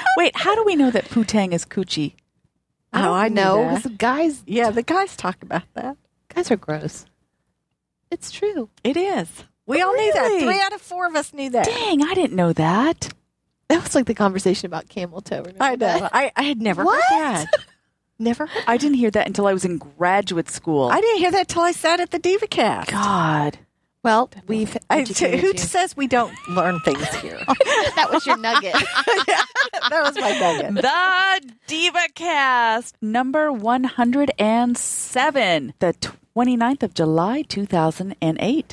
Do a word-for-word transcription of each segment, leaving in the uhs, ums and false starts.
Wait, how do we know that poo-tang is coochie? I Oh, I don't know. know. 'Cause the guys, Yeah, the guys talk about that. guys are gross. It's true. It is. We all knew that. Really? Three out of four of us knew that. Dang, I didn't know that. That was like the conversation about camel toe. Remember I know. that? I, I had never What? heard that. Never heard. I didn't hear that until I was in graduate school. I didn't hear that till I sat at the DivaCast. God. Well, we've. I, educated who you. says we don't learn things here? That was your nugget. That was my nugget. The DivaCast, number one hundred seven, the twenty-ninth of July, two thousand eight.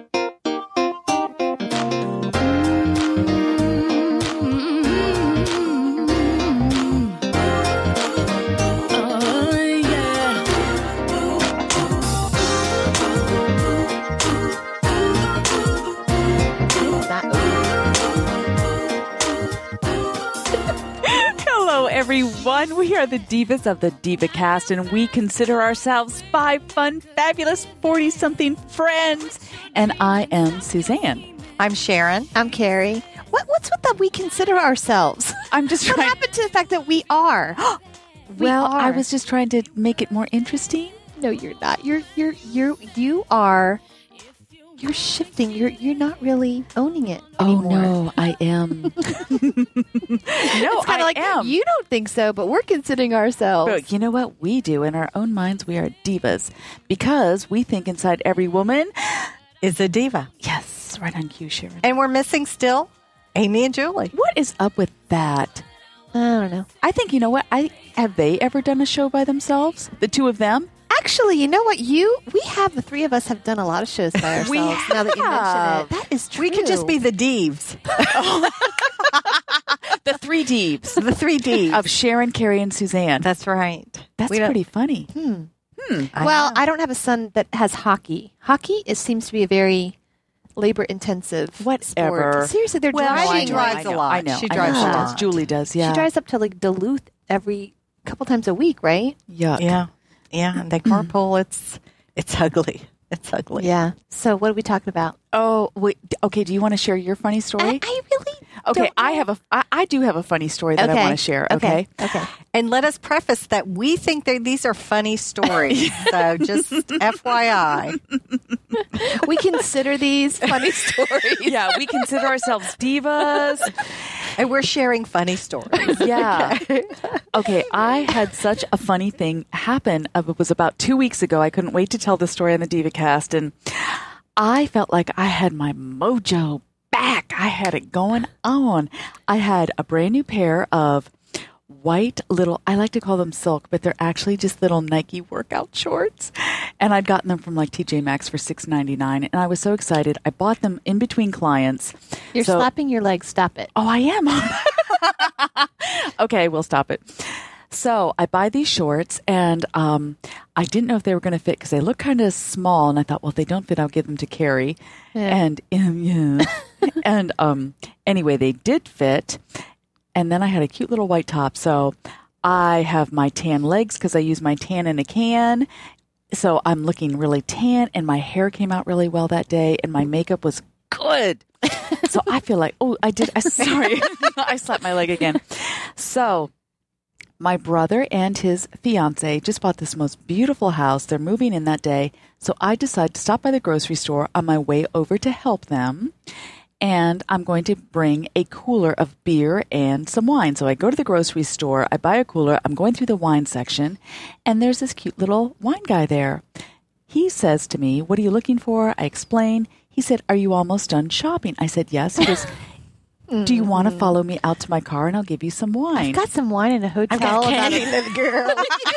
Hello, everyone. We are the Divas of the DivaCast, and we consider ourselves five fun, fabulous forty-something friends. And I am Suzanne. I'm Sharon. I'm Carrie. What, what's with that we consider ourselves? I'm just What trying. happened to the fact that we are? We well, are. I was just trying to make it more interesting. No, you're not. You're you're you're you are. You're shifting. You're you're not really owning it anymore. Oh no, I am. no, It's kind I of like am. you don't think so, but we're considering ourselves. But you know what we do in our own minds? We are divas because we think inside every woman. Is a diva. Yes, right on cue, Sharon. And we're missing still Amy and Julie. What is up with that? I don't know. I think you know what? I have they ever done a show by themselves? The two of them? Actually, you know what? You we have the three of us have done a lot of shows by ourselves. We Now that you have. mention it, that is true. We could just be the Deves. The three Deeps The three Deves. of Sharon, Carrie, and Suzanne. That's right. That's We don't- pretty funny. I well, know. I don't have a son that has hockey. Hockey is seems to be a very labor intensive Whatever. sport. Seriously, they're Well, driving. she I know, drives I a know, lot. I know. She I drives know a she lot. does. Julie does, yeah. She drives up to like Duluth every couple times a week, right? Yuck. Yeah. Yeah. And they carpool. It's it's ugly. It's ugly. Yeah. So what are we talking about? Oh, wait. Okay, do you want to share your funny story? I, I really okay, don't I know. have a I, I do have a funny story that I want to share, okay? Okay. And let us preface that we think that these are funny stories. So just F Y I. We consider these funny stories. Yeah, we consider ourselves divas. And we're sharing funny stories. Yeah. Okay, I had such a funny thing happen. Uh, It was about two weeks ago. I couldn't wait to tell the story on the DivaCast, and I felt like I had my mojo back. I had it going on. I had a brand new pair of white little, I like to call them silk, but they're actually just little Nike workout shorts. And I'd gotten them from like T J Maxx for six ninety-nine, and I was so excited. I bought them in between clients. You're So- slapping your leg. Stop it. Oh, I am. Okay, we'll stop it. So I buy these shorts, and um, I didn't know if they were going to fit because they look kind of small. And I thought, well, if they don't fit, I'll give them to Carrie. Yeah. And um, yeah, and um, anyway, they did fit. And then I had a cute little white top. So I have my tan legs because I use my tan in a can. So I'm looking really tan, and my hair came out really well that day, and my makeup was good. So I feel like, oh, I did. I sorry, I slapped my leg again. So my brother and his fiance just bought this most beautiful house. They're moving in that day. So I decided to stop by the grocery store on my way over to help them. And I'm going to bring a cooler of beer and some wine. So I go to the grocery store, I buy a cooler, I'm going through the wine section, and there's this cute little wine guy there. He says to me, "What are you looking for?" I explain. He said, "Are you almost done shopping?" I said, "Yes." He goes, "Do you want to follow me out to my car and I'll give you some wine?" I've got some wine in a hotel. I've got about candy, it. little girl.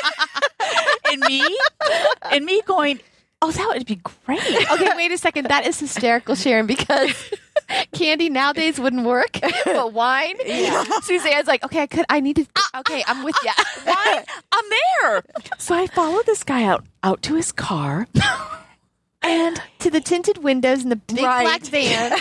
and me, and me going, "Oh, that would be great." Okay, wait a second. That is hysterical, Sharon, because candy nowadays wouldn't work, but wine. Suzanne's like, okay, I could. I need to. Okay, I'm with you. Why? I'm there. So I follow this guy out out to his car, and To the tinted windows in the big Right. black van.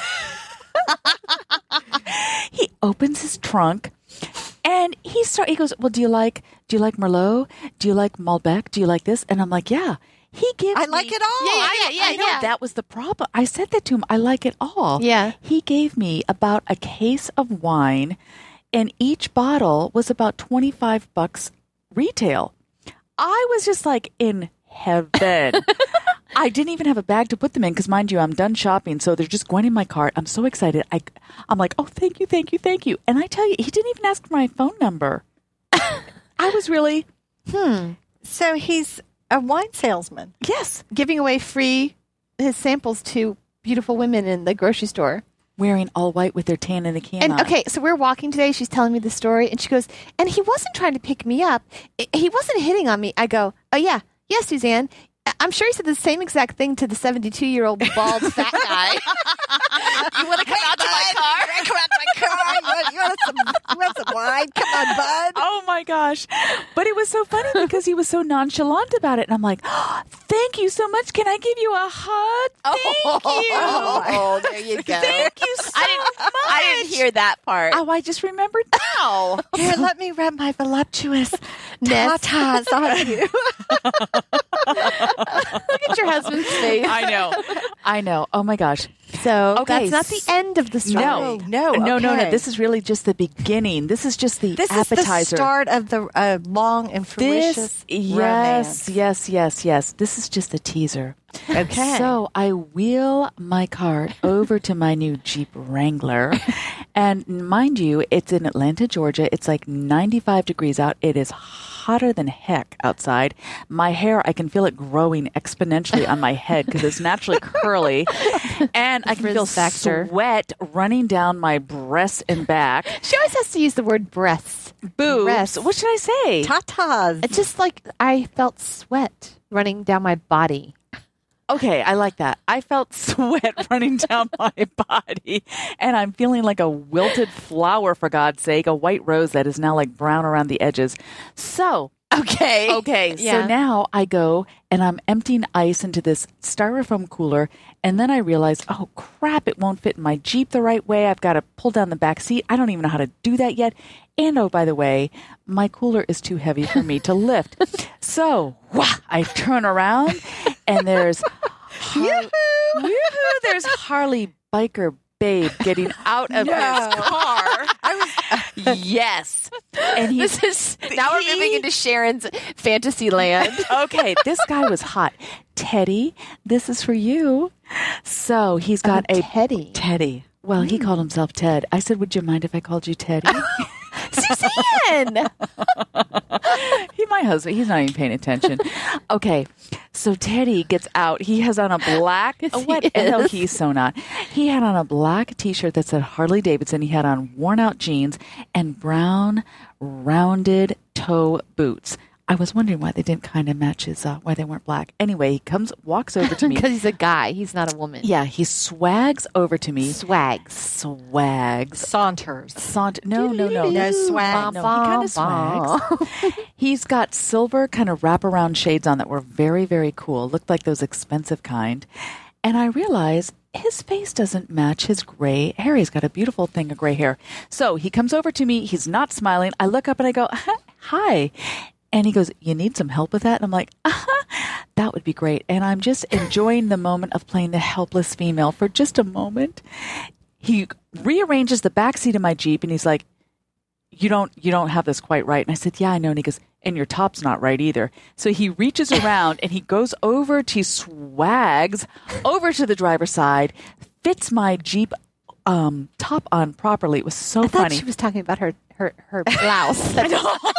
he opens his trunk, and he start. He goes, "Well, do you like do you like Merlot? Do you like Malbec? Do you like this?" And I'm like, "Yeah." He gives. I like me- it all. Yeah, yeah, I, yeah, I know yeah. that was the problem. I said that to him. I like it all. Yeah. He gave me about a case of wine and each bottle was about twenty-five bucks retail. I was just like in heaven. I didn't even have a bag to put them in because, mind you, I'm done shopping, so they're just going in my cart. I'm so excited. I, I'm like, oh, thank you, thank you, thank you. And I tell you, he didn't even ask for my phone number. I was really, hmm. So he's a wine salesman. Yes. Giving away free his samples to beautiful women in the grocery store. Wearing all white with their tan in a can And on. okay, so we're walking today. She's telling me the story, and she goes, and he wasn't trying to pick me up. I- He wasn't hitting on me. I go, oh, yeah. Yes, Suzanne. I- I'm sure he said the same exact thing to the seventy-two-year-old bald fat guy. You want to come out to my car? Come out to my car. You want, you want some, you want some wine? Come on, bud. Oh my gosh. But it was so funny because he was so nonchalant about it. And I'm like, oh, thank you so much. Can I give you a hug? Thank you. Oh, there you go. Thank you so I didn't, much. I didn't hear that part. Oh, I just remembered now. Here, let me rub my voluptuous tatas on you. Look at your husband's face. I know. I know. Oh my gosh. So Okay, that's not the end of the story. No, no, no, no, no. okay. This is really just the beginning. This is just the This appetizer. is the start of the uh, long and fruitious This, yes, romance. yes, yes, yes. This is just a teaser. Okay. So I wheel my cart over to my new Jeep Wrangler. And mind you, it's in Atlanta, Georgia. It's like ninety-five degrees out. It is hotter than heck outside. My hair, I can feel it growing exponentially on my head because it's naturally curly. And I can Frizz feel factor. sweat running down my breasts and back. She always has to use the word breasts. Boobs. Breasts. What should I say? Tatas. It's just like I felt sweat running down my body. Okay, I like that. I felt sweat running down my body, and I'm feeling like a wilted flower, for God's sake, a white rose that is now like brown around the edges. So, Okay. okay, Yeah. so now I go and I'm emptying ice into this styrofoam cooler, and then I realize, oh crap, it won't fit in my Jeep the right way. I've got to pull down the back seat. I don't even know how to do that yet. And oh, by the way, my cooler is too heavy for me to lift. So, wah, I turn around, and there's Har- Yoo-hoo! There's Harley Biker Babe getting out of No. his car. I was, Yes, and he's This is now he- we're moving into Sharon's fantasy land. okay. This guy was hot. Teddy, this is for you. So he's got Oh, a Teddy. Teddy. Well, he called himself Ted. I said, "Would you mind if I called you Teddy?" Suzanne. He, my husband, he's not even paying attention. Okay, so Teddy gets out. He has on a black. Yes, he what? No, is. he's so not. He had on a black T-shirt that said Harley Davidson. He had on worn-out jeans and brown, rounded toe boots. I was wondering why they didn't kind of match his, uh, why they weren't black. Anyway, he comes, walks over to me. Because he's a guy. He's not a woman. Yeah, he swags over to me. Swags. Swags. Saunters. Sant- no, no, no. No swag. No, he kind of swags. He's got silver kind of wraparound shades on that were very, very cool. Looked like those expensive kind. And I realized his face doesn't match his gray hair. He's got a beautiful thing of gray hair. So he comes over to me. He's not smiling. I look up and I go, hi. And he goes, you need some help with that? And I'm like, uh-huh, that would be great. And I'm just enjoying the moment of playing the helpless female for just a moment. He rearranges the back seat of my Jeep and he's like, you don't you don't have this quite right. And I said, yeah, I know. And he goes, and your top's not right either. So he reaches around and he goes over to swags over to the driver's side, fits my Jeep um, top on properly. It was so I thought funny. she was talking about her her, her blouse. Let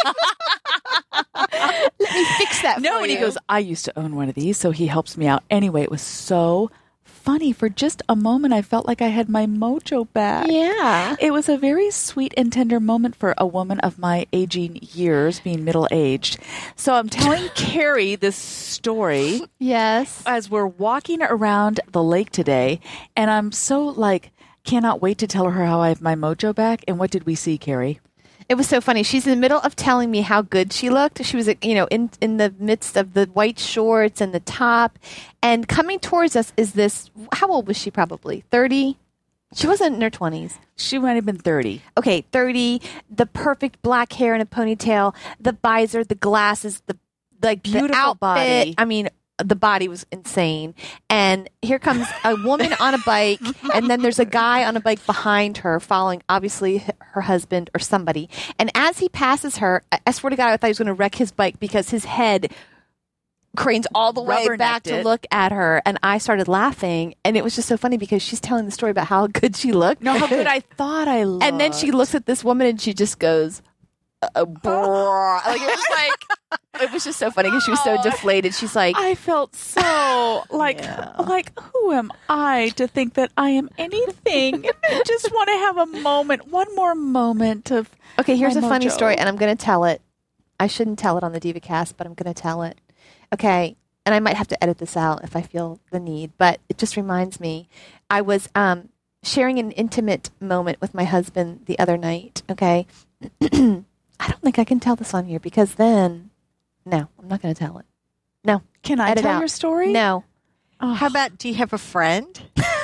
me fix that No, for and he you. goes, I used to own one of these, so he helps me out. Anyway, it was so funny. For just a moment, I felt like I had my mojo back. Yeah. It was a very sweet and tender moment for a woman of my aging years, being middle-aged. So I'm telling Carrie this story Yes. as we're walking around the lake today, and I'm so, like, cannot wait to tell her how I have my mojo back. And what did we see, Carrie? It was so funny. She's in the middle of telling me how good she looked. She was, you know, in in the midst of the white shorts and the top, and coming towards us is this. How old was she? Probably thirty. She wasn't in her twenties. She might have been thirty. Okay, thirty. The perfect black hair in a ponytail. The visor, the glasses, the like Beautiful the outfit. body. I mean, the body was insane. And here comes a woman on a bike, and then there's a guy on a bike behind her following, obviously, h- her husband or somebody. And as he passes her, I I swear to God, I thought he was going to wreck his bike because his head cranes all the way back Rubbernecked to it. look at her. And I started laughing. And it was just so funny because she's telling the story about how good she looked. No, how good I thought I looked. And then she looks at this woman and she just goes, uh, brrr. Like, it was like, it was just so funny because she was so deflated. She's like, I felt so like like who am I to think that I am anything? I just want to have a moment, one more moment of okay, here's my a funny mojo. story, and I'm going to tell it. I shouldn't tell it on the DivaCast, but I'm going to tell it. Okay, and I might have to edit this out if I feel the need, but it just reminds me. I was um, sharing an intimate moment with my husband the other night, okay? I don't think I can tell this on here because then, no, I'm not going to tell it. No. Can I Edit tell out. your story? No. How about, do you have a friend?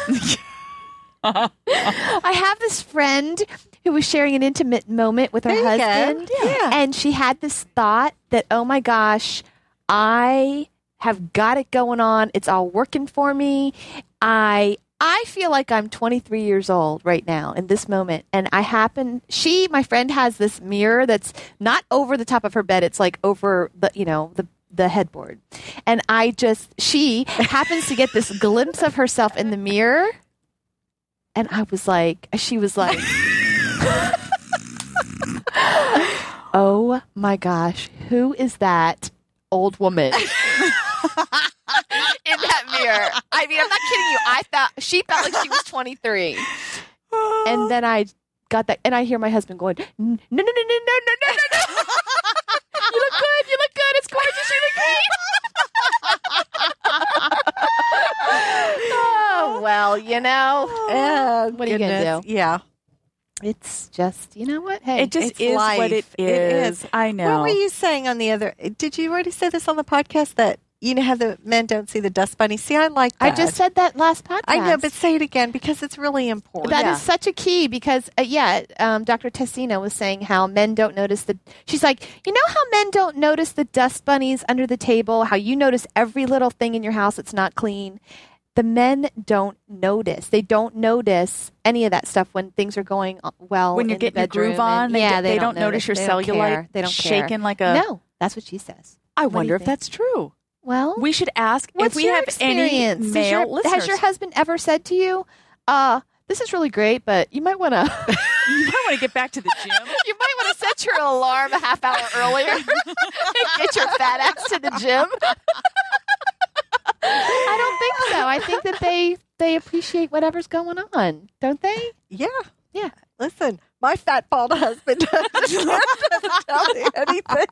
I have this friend who was sharing an intimate moment with her There you go. husband. Yeah. And she had this thought that, oh my gosh, I have got it going on. It's all working for me. I I feel like I'm twenty-three years old right now in this moment. And I happen, she, my friend, has this mirror that's not over the top of her bed. It's like over the, you know, the the headboard. And I just, she happens to get this glimpse of herself in the mirror. And I was like, she was like, oh my gosh, who is that old woman in that mirror? I mean, I'm not kidding you. I thought, she felt like she was twenty-three. And then I got that, and I hear my husband going, no, no, no, no, no, no, no, no, no. You look good. You look good. It's gorgeous. You look great. Oh, well, you know. Oh, What are you gonna goodness. do? Yeah. It's just, you know what? Hey, It just It's is life. what it It is. is. I know. What were you saying on the other? Did you already say this on the podcast that you know how the men don't see the dust bunny? See, I like that. I just said that last podcast. I know, but say it again because it's really important. That is Yeah. such a key because, uh, yeah, um, Doctor Tessina was saying how men don't notice the. She's like, you know how men don't notice the dust bunnies under the table, how you notice every little thing in your house that's not clean. The men don't notice. They don't notice any of that stuff when things are going well. when you're in the getting your bedroom groove on, and- they, yeah, they, don't notice your They don't cellulite care. They don't care. shaking like a. No, that's what she says. I What do wonder you if think? that's true. Well, We should ask what's if we your have any experience? Has male your, listeners. has your husband ever said to you, uh, this is really great, but you might want to you might want to get back to the gym. you might want to set your alarm a half hour earlier and get your fat ass to the gym? I don't think so. I think that they they appreciate whatever's going on, don't they? yeah, Yeah. Listen, my fat bald husband doesn't tell me anything.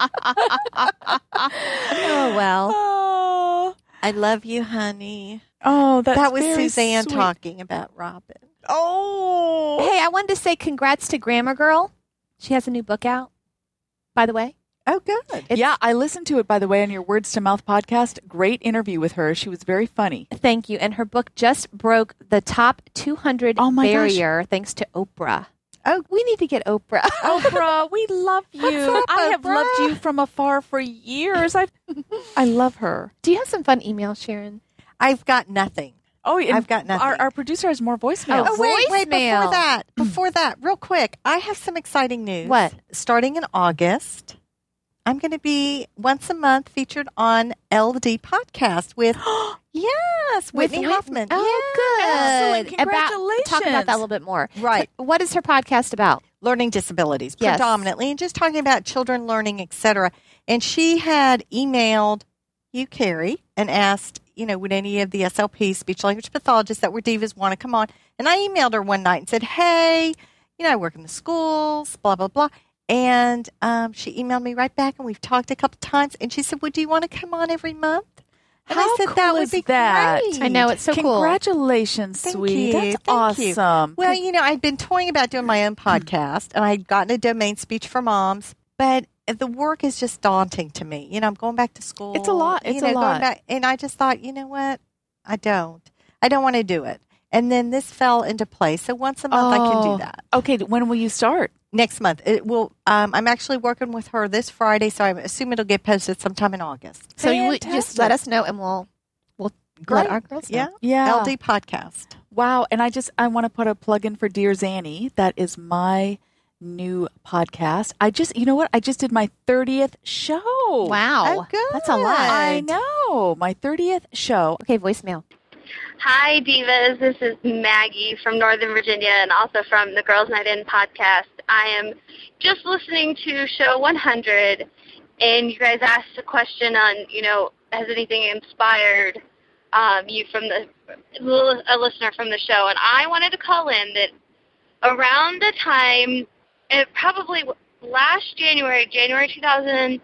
Oh well. Oh, I love you, honey. oh, that's that was very Suzanne sweet. talking about Robin. Oh, Hey, I wanted to say congrats to Grammar Girl. She has a new book out, by the way. Oh, good. It's- yeah, I listened to it, by the way, on your Words to Mouth podcast. Great interview with her. She was very funny. Thank you. And her book just broke the top two hundred Oh my gosh. barrier thanks to Oprah. Oh, We need to get Oprah. Oprah, we love you. What's up, I have Oprah? loved you from afar for years. I I love her. Do you have some fun emails, Sharon? I've got nothing. Oh, and I've got nothing. Our, our producer has more voicemails. Oh, wait, wait, voicemail. before that, before that, real quick, I have some exciting news. What? Starting in August, I'm going to be once a month featured on L D Podcast with, yes, Whitney Whit- Hoffman. Oh, Yeah. good. Excellent. About, talk about that Congratulations. a little bit more. Right. What is her podcast about? Learning disabilities Yes. predominantly, and just talking about children learning, et cetera. And she had emailed you, Carrie, and asked, you know, would any of the S L P, speech language pathologists that were divas, want to come on? And I emailed her one night and said, hey, you know, I work in the schools, blah, blah, blah. And um, she emailed me right back, and we've talked a couple times. And she said, well, do you want to come on every month? And How I said, cool that would is be that? great. I know, it's so cool. Congratulations, Thank sweet. you. That's Thank you. awesome. Well, you know, I'd been toying about doing my own podcast, and I'd gotten a domain, Speech for Moms, but the work is just daunting to me. You know, I'm going back to school. It's a lot. you It's know, a going lot. back- and I just thought, you know what? I don't. I don't want to do it. And then this fell into place. So once a month, I can Oh. do that. Okay, when will you start? Next month. It will. Um, I'm actually working with her this Friday, so I assume it'll get posted sometime in August. So you would just Fantastic. let us know, and we'll we'll Great. let our girls know. Yeah. Yeah. L D podcast. Wow. And I just, I want to put a plug in for Dear Zanny. That is my new podcast. I just, you know what? I just did my thirtieth show. Wow, Oh, good. that's a lot. I know. My thirtieth show. Okay, voicemail. Hi, Divas. This is Maggie from Northern Virginia and also from the Girls Night In podcast. I am just listening to show one hundred, and you guys asked a question on, you know, has anything inspired um, you from the, a listener from the show. And I wanted to call in that around the time, it probably last January, January two thousand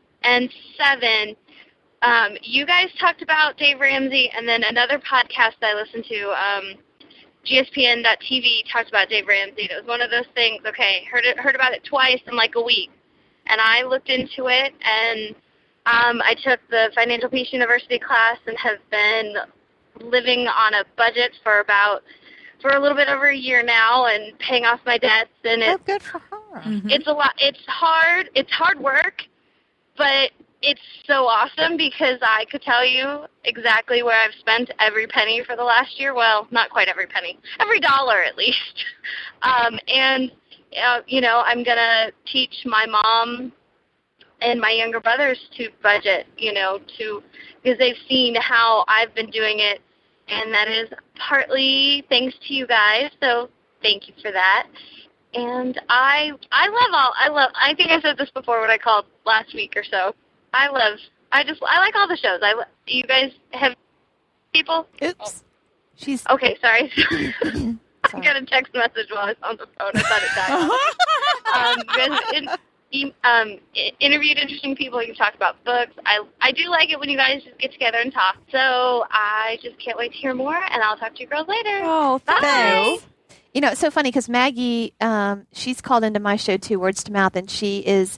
seven, Um, you guys talked about Dave Ramsey, and then another podcast I listened to, um, G S P N dot T V, talked about Dave Ramsey. It was one of those things, okay, heard it, heard about it twice in like a week. And I looked into it, and um, I took the Financial Peace University class and have been living on a budget for about, for a little bit over a year now and paying off my debts. And Oh, it's, good for her. Mhm. it's a lot, it's hard, it's hard work, but it's so awesome because I could tell you exactly where I've spent every penny for the last year. Well, not quite every penny. Every dollar at least. Um, and, uh, you know, I'm going to teach my mom and my younger brothers to budget, you know, to because they've seen how I've been doing it. And that is partly thanks to you guys. So thank you for that. And I I love all, I love, I think I said this before when I called last week or so. I love, I just, I like all the shows. I, you guys have people? Oops. She's Okay, sorry. I got a text message while I was on the phone. I thought it died. um, you guys in, e- um, i- interviewed interesting people. You talked about books. I, I do like it when you guys just get together and talk. So I just can't wait to hear more, and I'll talk to you girls later. Oh, Bye. Thanks. You know, it's so funny because Maggie, um, she's called into my show too, Words to Mouth, and she is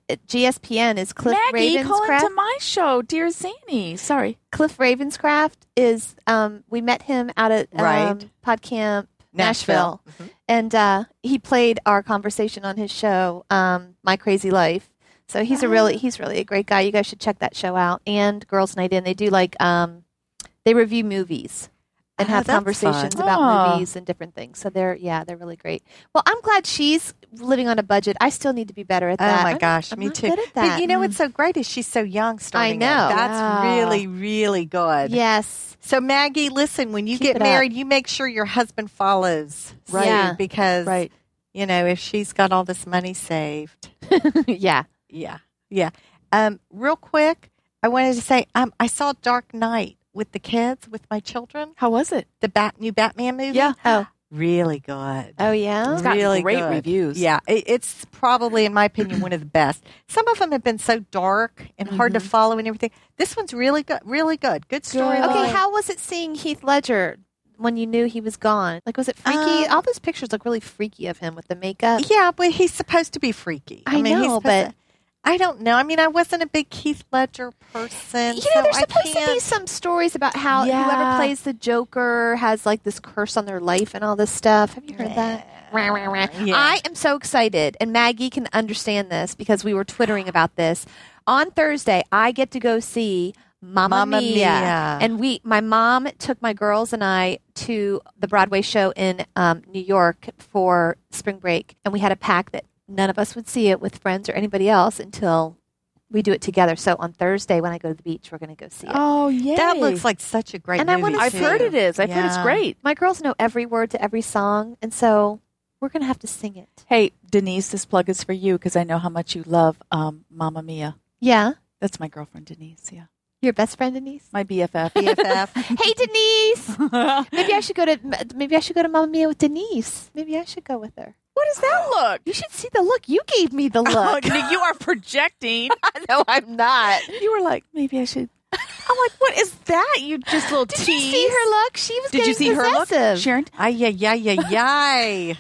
G S P N is Cliff Maggie, call Ravenscraft. into my show, Dear Zanny. Sorry. Cliff Ravenscraft is. Um, we met him out at um, Right. PodCamp Nashville. Nashville, Mhm. and uh, he played our conversation on his show, um, My Crazy Life. So he's a really he's really a great guy. You guys should check that show out. And Girls Night In, they do like um, they review movies and Oh, have that's conversations fun. about Aw. movies and different things. So they're yeah, they're really great. Well, I'm glad she's living on a budget. I still need to be better at Oh, that. my I'm- gosh, I'm me not too. good at But that. you know what's so great is she's so young starting know. out. That's Yeah. really, really good. Yes. So, Maggie, listen, when you Keep get it up. married, you make sure your husband follows. Right. suit, Yeah. Because, Right. you know, if she's got all this money saved. yeah. Yeah. Yeah. Um, real quick, I wanted to say um, I saw Dark Knight with the kids, with my children. How was it? The Bat- new Batman movie. Yeah. Oh. Really good. Oh yeah. It's got really great good. reviews. Yeah, it, it's probably, in my opinion, one of the best. Some of them have been so dark and hard to Mhm. follow and everything. This one's really good. Really good. Good story. Good. Okay, how was it seeing Heath Ledger when you knew he was gone? Like, was it freaky? Um, All those pictures look really freaky of him with the makeup. Yeah, but he's supposed to be freaky. I mean, he's know, supposed but- to- I don't know. I mean, I wasn't a big Heath Ledger person. You so know, there's I supposed to be can't- some stories about how Yeah. whoever plays the Joker has like this curse on their life and all this stuff. Have you heard that? Rah, rah, rah. Yeah. I am so excited, and Maggie can understand this because we were twittering about this. On Thursday, I get to go see Mamma, Mamma Mia. Mia. And we, my mom took my girls and I to the Broadway show in um, New York for spring break, and we had a pact that none of us would see it with friends or anybody else until we do it together. So on Thursday, when I go to the beach, we're going to go see it. Oh, yeah. That looks like such a great And I movie. wanna I've see too. heard it is. I've heard it's Yeah. great. My girls know every word to every song, and so we're going to have to sing it. Hey, Denise, this plug is for you because I know how much you love um, Mamma Mia. Yeah. That's my girlfriend, Denise. Yeah. Your best friend, Denise? My B F F. B F F. Hey, Denise! Maybe I should go to maybe I should go to Mamma Mia with Denise. Maybe I should go with her. What does that look? You should see the look. You gave me the look. Oh, you are projecting. No, I'm not. You were like, maybe I should. I'm like, what is that? You just little Did tease. you see her look? She was Did you getting see her look, possessive. Sharon? Ay, ay, ay, ay,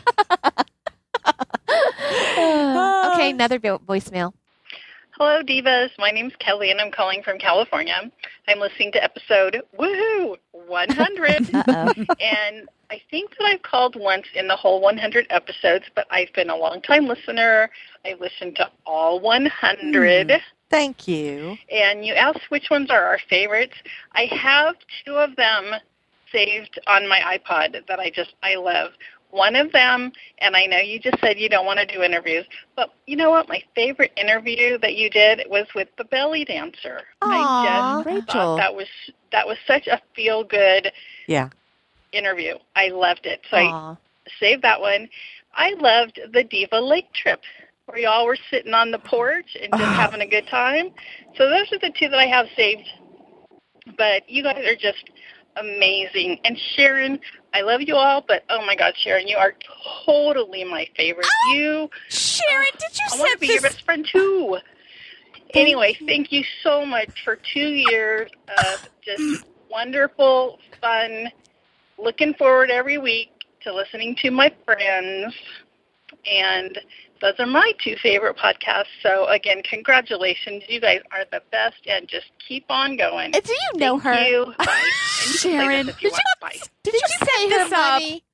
ay. Okay, another vo- voicemail. Hello, Divas. My name's Kelly, and I'm calling from California. I'm listening to episode, woohoo, one hundred. Uh-oh. And I think that I've called once in the whole one hundred episodes, but I've been a long-time listener. I listened to all one hundred. Mm, thank you. And you asked which ones are our favorites. I have two of them saved on my iPod that I just, I love. One of them, and I know you just said you don't want to do interviews, but you know what? My favorite interview that you did was with the belly dancer. Aww, I just Rachel. thought that was that was such a feel-good Yeah. interview. I loved it. So Aw. I saved that one. I loved the Diva Lake trip where y'all were sitting on the porch and just Oh. having a good time. So those are the two that I have saved. But you guys are just amazing. And Sharon, I love you all, but oh my God, Sharon, you are totally my favorite. You, Sharon, did you I want to set be your this? best friend too. Anyway, thank you so much for two years of just wonderful, fun, looking forward every week to listening to my friends. And those are my two favorite podcasts. So, again, congratulations. You guys are the best, and just keep on going. Do you know Thank her? you. Bye. And you can say Sharon, this if you did want. you- Bye. Did you say set her this up? money?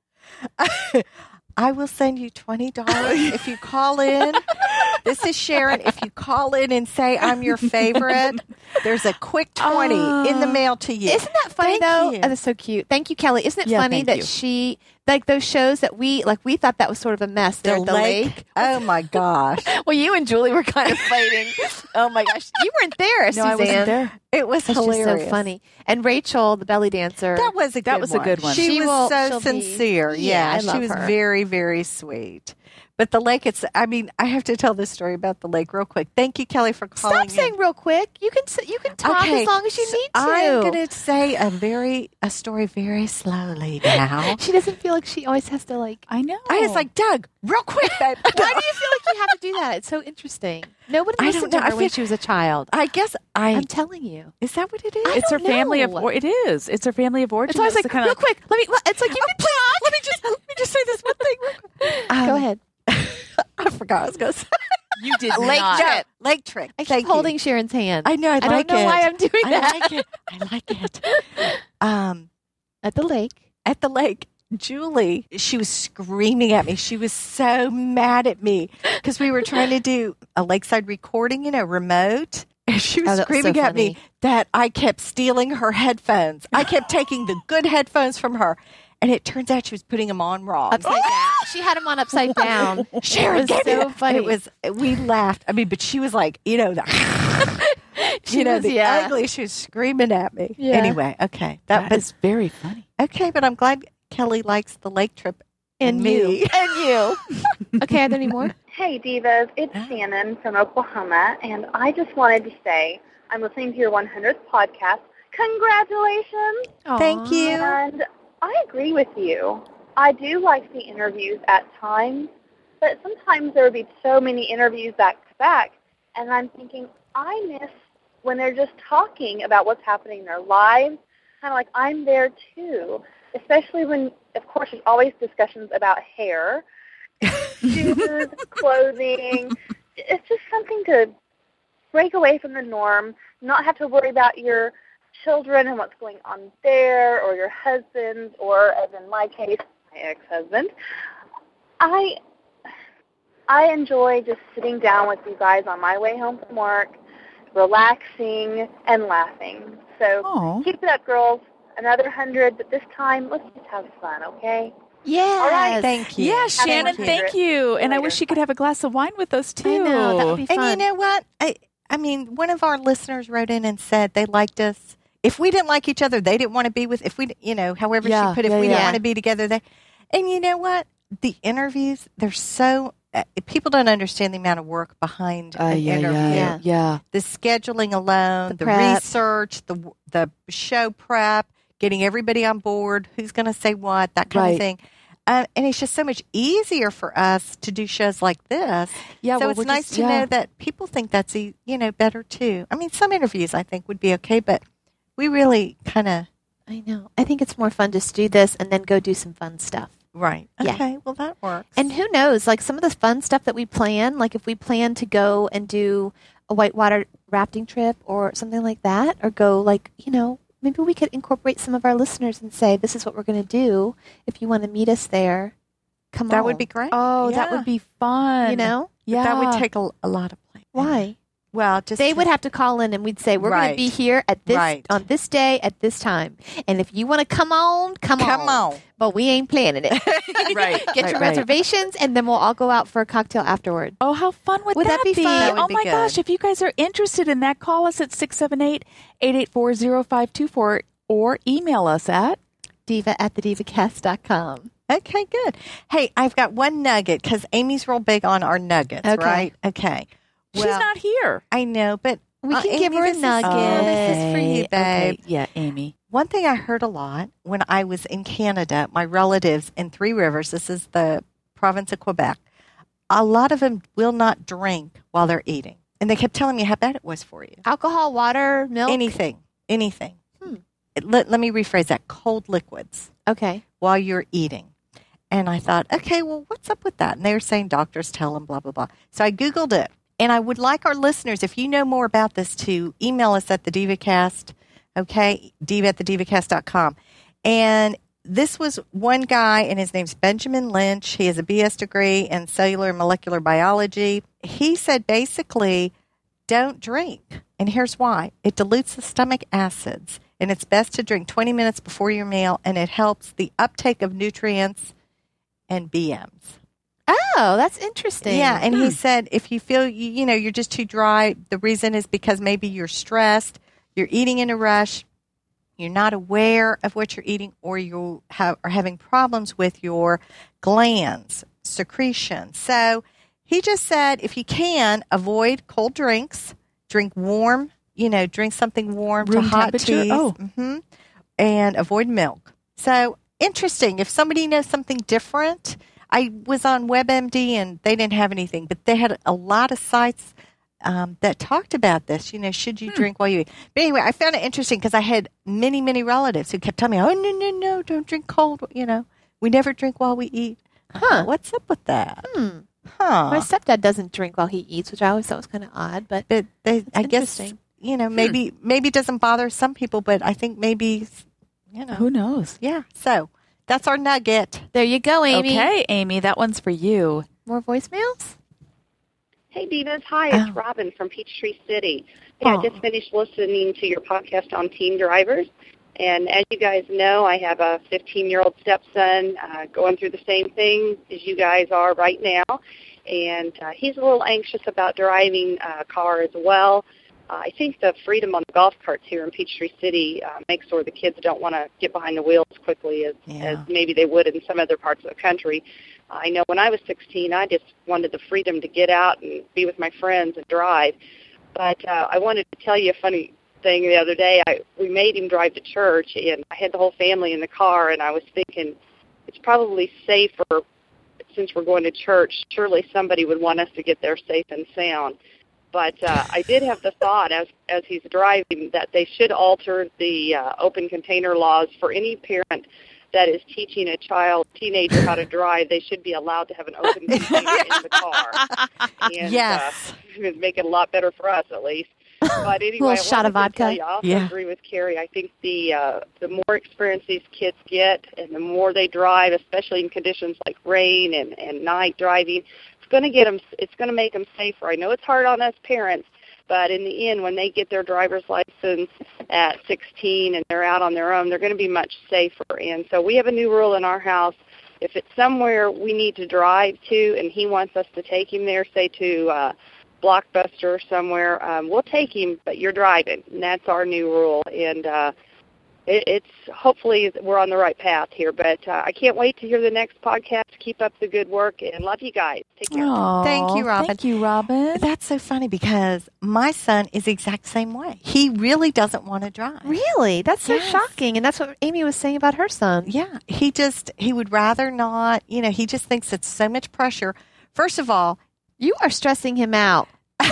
I will send you twenty dollars if you call in. This is Sharon. If you call in and say I'm your favorite, there's a quick twenty in the mail to you. Isn't that funny Thank though? you. Oh, that's so cute. Thank you, Kelly. Isn't it Yeah, funny thank that you. she like those shows that we like? We thought that was sort of a mess there the at the lake. lake. Oh my gosh. Well, you and Julie were kind of fighting. Oh my gosh, you weren't there, No, Suzanne. I wasn't there. It was That's just hilarious. so funny. And Rachel, the belly dancer. That was a good That was a one. good one. She, She was will- so she'll be- sincere. Yeah, Yeah, I love she was her. very, very sweet. But the lake, it's, I mean, I have to tell this story about the lake real quick. Thank you, Kelly, for calling Stop in. saying real quick. You can s- you can talk Okay, as long as you so need to. I'm going to say a very, a story very slowly now. She doesn't feel like she always has to like. I know. I was like, Doug, real quick, babe. Why do you feel like you have to do that? It's so interesting. Nobody I don't listened to know. I her when feel- she was a child. I guess I, I'm telling you. is that what it is? I It's her don't family of. know. Or, it is. It's her family of origin. It's always It's like the kinda real quick. Let me. It's like you can talk. Let me just, let me just say this one thing real quick. Go Um, ahead. I forgot what I was going to say. You did Lake not. trip. Lake trick. I keep Thank you. holding Sharon's hand. I know. I, I like don't know it. why I'm doing I that. like it. I like it. Um, At the lake. at the lake, Julie, she was screaming at me. She was so mad at me because we were trying to do a lakeside recording, you know, remote. And she was Oh, that was so screaming at me funny. that I kept stealing her headphones. I kept taking the good headphones from her. And it turns out she was putting them on wrong. Upside down. She had him on upside down. Sharon, it was get so it. funny. It was. We laughed. I mean, but she was like, you know, the, She you know, was, the yeah. ugly. She was screaming at me. Yeah. Anyway, okay, that, That was is very funny. okay. But I'm glad Kelly likes the lake trip And me. you. And you. Okay, are there any more? Hey, Divas. It's Shannon from Oklahoma, and I just wanted to say I'm listening to your one hundredth podcast. Congratulations! Thank Aw. you. And I agree with you. I do like the interviews at times, but sometimes there would be so many interviews back to back, and I'm thinking, I miss when they're just talking about what's happening in their lives, kind of like I'm there too, especially when, of course, there's always discussions about hair, shoes, clothing. It's just something to break away from the norm, not have to worry about your children and what's going on there, or your husband, or, as in my case, my ex-husband. I I enjoy just sitting down with you guys on my way home from work, relaxing and laughing. So Oh. keep it up, girls. Another hundred, but this time, let's just have fun, okay? Yes. All right, Thank you. Yeah, Have Shannon, fun. thank you. And I Later. wish she could have a glass of wine with us too. I know. That would be fun. And you know what? I I mean, one of our listeners wrote in and said they liked us. If we didn't like each other, they didn't want to be with. If we, you know, however Yeah, she put it, if yeah, we yeah. didn't want to be together, they. And you know what? The interviews, they're so. Uh, people don't understand the amount of work behind Uh, an yeah, interview. yeah, Yeah. yeah. The scheduling alone, The the, prep. research, the the show prep, getting everybody on board, who's going to say what, that kind Right. of thing. Uh, and it's just so much easier for us to do shows like this. Yeah, so well, it's we're nice just- to yeah. know that people think that's e- you know better too. I mean, some interviews I think would be okay, but we really kind of I know. I think it's more fun just to do this and then go do some fun stuff. right. Yeah. Okay, well that works. And who knows, like some of the fun stuff that we plan, like if we plan to go and do a whitewater rafting trip or something like that, or go like, you know, maybe we could incorporate some of our listeners and say, this is what we're going to do. If you want to meet us there, come on. That would be great. Oh, that Yeah. would be fun. You know? But Yeah. that would take a, a lot of planning. Why? Well, just They to- would have to call in and we'd say, we're going Right. to be here at this Right. on this day at this time. And if you want to come on, come, come on. But we ain't planning it. Right. Get right, your right. reservations and then we'll all go out for a cocktail afterward. Oh, how fun would, Would that be fun? That would oh be my good. gosh, if you guys are interested in that, call us at six seven eight, eight eight four, zero five two four or email us at Diva at the divacast dot com. Okay, good. Hey, I've got one nugget because Amy's real big on our nuggets, Okay. right? Okay. She's Well, not here. I know, but We uh, can give Amy, her a this is- nugget. oh, this is for you, Okay. babe. Yeah, Amy. One thing I heard a lot when I was in Canada, my relatives in Three Rivers, this is the province of Quebec, a lot of them will not drink while they're eating. And they kept telling me how bad it was for you. Alcohol, water, milk. Anything, anything. Hmm. Let, let me rephrase that. Cold liquids Okay. while you're eating. And I thought, okay, well, what's up with that? And they were saying doctors tell them, blah, blah, blah. So I Googled it. And I would like our listeners, if you know more about this, to email us at the DivaCast, okay, diva at the divacast dot com. And this was one guy, and his name's Benjamin Lynch. He has a B S degree in cellular and molecular biology. He said basically, don't drink. And here's why. It dilutes the stomach acids, and it's best to drink twenty minutes before your meal, and it helps the uptake of nutrients and B Ms. Oh, that's interesting. Yeah, and Hmm. he said if you feel you, you know you're just too dry, the reason is because maybe you're stressed, you're eating in a rush, you're not aware of what you're eating, or you have, are having problems with your glands, secretion. So he just said if you can, avoid cold drinks, drink warm, you know, drink something warm Room to hot temperature? teas, Oh. hmm and avoid milk. So interesting. If somebody knows something different, I was on WebMD and they didn't have anything, but they had a lot of sites um, that talked about this. You know, should you drink while you eat? But anyway, I found it interesting because I had many, many relatives who kept telling me, "Oh no, no, no, don't drink cold." You know, we never drink while we eat. Huh. What's up with that? Hmm. Huh? My stepdad doesn't drink while he eats, which I always thought was kind of odd, but But they, I guess interesting. you know, maybe maybe it doesn't bother some people, but I think maybe you know, Who knows? yeah. So that's our nugget. there you go, Amy. Okay, Amy, that one's for you. More voicemails? Hey, Divas. Hi, it's Oh. Robin from Peachtree City. Yeah, Aw. I just finished listening to your podcast on teen drivers. And as you guys know, I have a fifteen-year-old stepson uh, going through the same thing as you guys are right now. And uh, he's a little anxious about driving a car as well. Uh, I think the freedom on the golf carts here in Peachtree City uh, makes sure the kids don't want to get behind the wheels as quickly as, Yeah. as maybe they would in some other parts of the country. I know when I was sixteen, I just wanted the freedom to get out and be with my friends and drive. But uh, I wanted to tell you a funny thing the other day. I, we made him drive to church, and I had the whole family in the car, and I was thinking it's probably safer since we're going to church. Surely somebody would want us to get there safe and sound. But uh, I did have the thought as as he's driving that they should alter the uh, open container laws for any parent that is teaching a child, teenager, how to drive. They should be allowed to have an open container in the car. And, Yes. uh, it would make it a lot better for us, at least. But anyway, Little I shot of wanted to vodka. tell you, I also Yeah. agree with Carrie. I think the uh, the more experience these kids get, and the more they drive, especially in conditions like rain and, and night driving, it's going to get them. It's going to make them safer. I know it's hard on us parents, but in the end, when they get their driver's license at sixteen and they're out on their own, they're going to be much safer. And so we have a new rule in our house. If it's somewhere we need to drive to, and he wants us to take him there, say to uh, Blockbuster or somewhere, um, we'll take him, but you're driving. And that's our new rule. And uh, it, it's hopefully we're on the right path here. But uh, I can't wait to hear the next podcast. Keep up the good work, and love you guys. Take care. Aw, Thank you, Robin. Thank you, Robin. That's so funny because my son is the exact same way. He really doesn't want to drive. Really? That's so Yes. shocking. And that's what Amy was saying about her son. Yeah, he just he would rather not. You know, he just thinks it's so much pressure. First of all, You are stressing him out.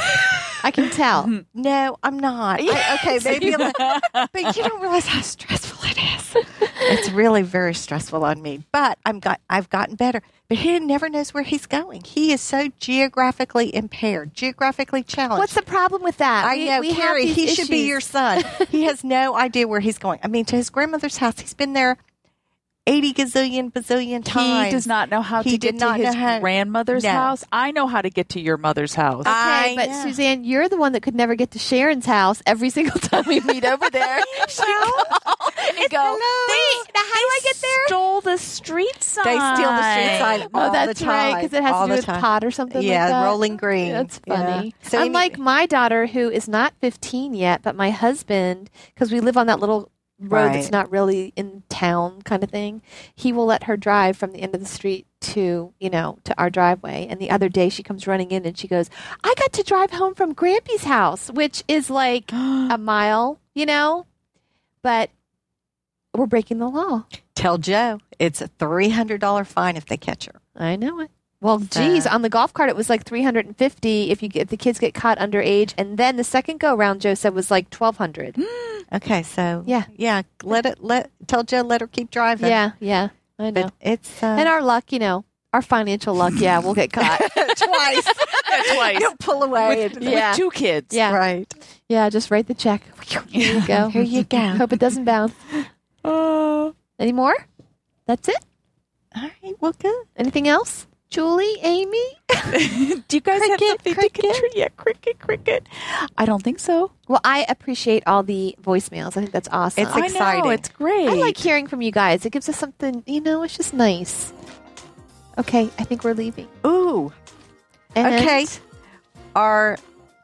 I can tell. no, I'm not. I, okay, maybe, I'm not, but you don't realize how stressful stressful it is. It's really very stressful on me. But I'm got I've gotten better. But he never knows where he's going. He is so geographically impaired, geographically challenged. What's the problem with that? I we, know, we have Carrie, these he should be issues. your son. He has no idea where he's going. I mean, to his grandmother's house, he's been there eighty gazillion, bazillion times. He does not know how He to did get to not his know how- grandmother's No. house. I know how to get to your mother's house. Okay, I but know. Suzanne, you're the one that could never get to Sharon's house every single time we meet over there. She call and go, "Wait, now how do I get there?" Stole the street sign. They steal the street sign all Oh, that's the right, time. because it has all to do the with time. pot or something Yeah, like that. Rolling Green. That's Yeah. funny. So Unlike any- my daughter, who is not fifteen yet, but my husband, because we live on that little road that's Right. not really in town kind of thing, he will let her drive from the end of the street to, you know, to our driveway. And the other day she comes running in and she goes, I got to drive home from Grampy's house, which is like a mile, you know, but we're breaking the law. Tell Joe it's a three hundred dollars fine if they catch her. I know it. Well, geez, on the golf cart it was like three hundred fifty if you get, if the kids get caught underage, and then the second go round, Joe said, was like twelve hundred. Okay, so Yeah. yeah. Let it let tell Joe let her keep driving. Yeah, yeah, I know. but it's uh, And our luck, you know, our financial luck, yeah, we'll get caught. twice. twice. You'll pull away. With, and- Yeah. with two kids. Yeah, Right. yeah, just write the check. Here you go. Here you go. Hope it doesn't bounce. Uh, Any more? That's it? All right. Well, good. Anything else? Julie, Amy? do you guys have Cricket, something cricket. to contribute? Yeah, cricket, cricket. I don't think so. Well, I appreciate all the voicemails. I think that's awesome. It's I exciting. know, it's great. I like hearing from you guys. It gives us something, you know, it's just nice. Okay, I think we're leaving. Ooh. And Okay. Our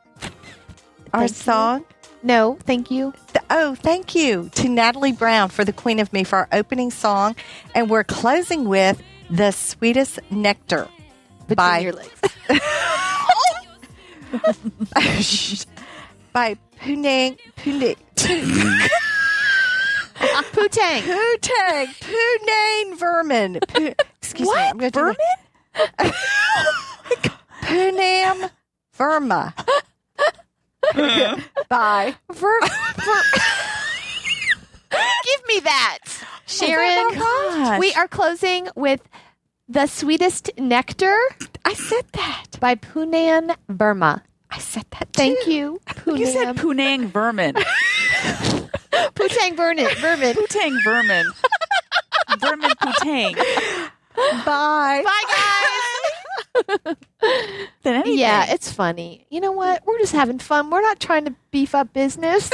our Thank you. song. No, thank you. Th- Oh, thank you to Natalie Brown for the Queen of Me for our opening song, and we're closing with "The Sweetest Nectar" Between by your legs. by Punang Punang Poo-tang. Putang Punang Vermin. Pu- excuse me, I'm going to Vermin? Punam Verma. Bye. Ver- ver- Give me that. Sharon, gosh. we are closing with The Sweetest Nectar I said that. by Poonan Burma. I said that. Thank too. you, You said Poonam. Punang vermin. Poo-tang Vermin. Vermin. Putang vermin. Vermin Putang. Bye. Bye, guys. Than anything. Yeah, it's funny. You know what? We're just having fun. We're not trying to beef up business.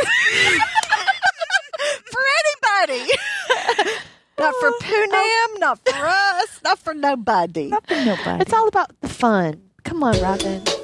For anybody. Not for Punam, not for us, not for nobody. Not for nobody. It's all about the fun. Come on, Robin.